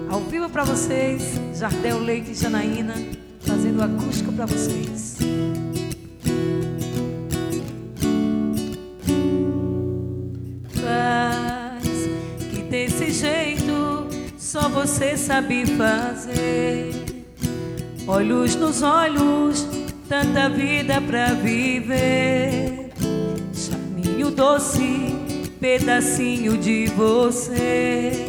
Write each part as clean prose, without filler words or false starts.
Ao vivo pra vocês, Jardel Leite e Janaína, fazendo acústico pra vocês. Faz que desse jeito só você sabe fazer. Olhos nos olhos, tanta vida pra viver. Charminho doce, pedacinho de você.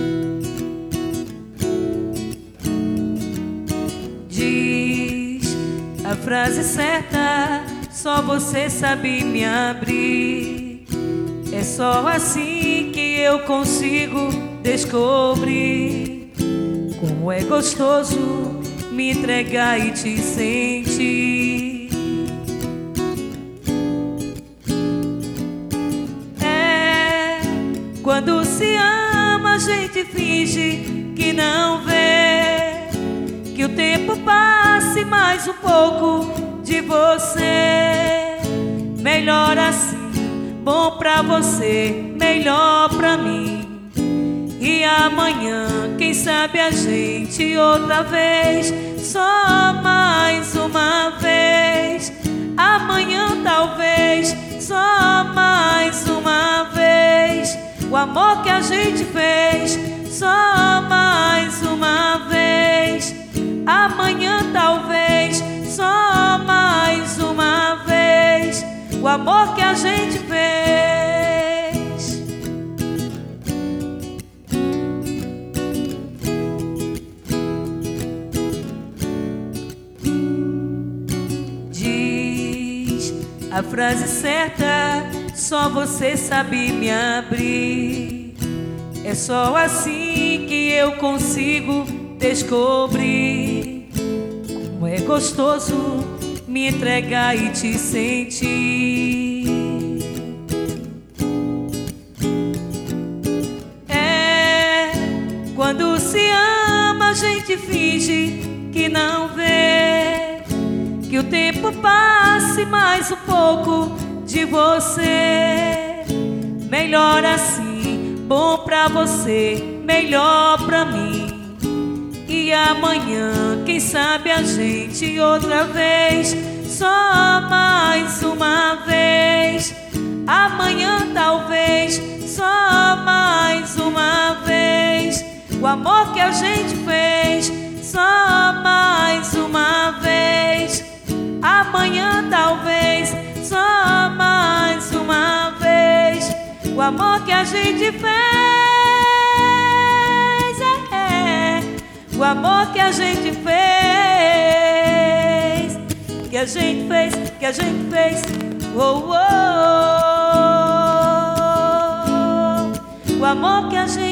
Diz a frase certa, só você sabe me abrir. É só assim que eu consigo descobrir como é gostoso me entregar e te sentir. É, quando se ama a gente finge que não vê, que o tempo passe mais um pouco de você. Melhor assim, bom pra você, melhor pra mim. E amanhã, quem sabe a gente outra vez, só mais uma vez. Amanhã talvez, só mais uma vez. O amor que a gente fez, só mais uma vez. Amanhã talvez, só mais uma vez. O amor que a gente fez. Diz a frase certa, só você sabe me abrir. É só assim que eu consigo descobrir como é gostoso me entregar e te sentir. É, quando se ama a gente finge que não vê, que o tempo passe mais um pouco de você. Melhor assim, bom pra você, melhor pra mim. E amanhã, quem sabe a gente outra vez, só mais uma vez. Amanhã talvez, só mais uma vez. O amor que a gente fez, só mais uma vez. Amanhã talvez, só mais uma vez. O amor que a gente fez, o amor que a gente fez, que a gente fez, que a gente fez. Oh, oh, oh. O amor que a gente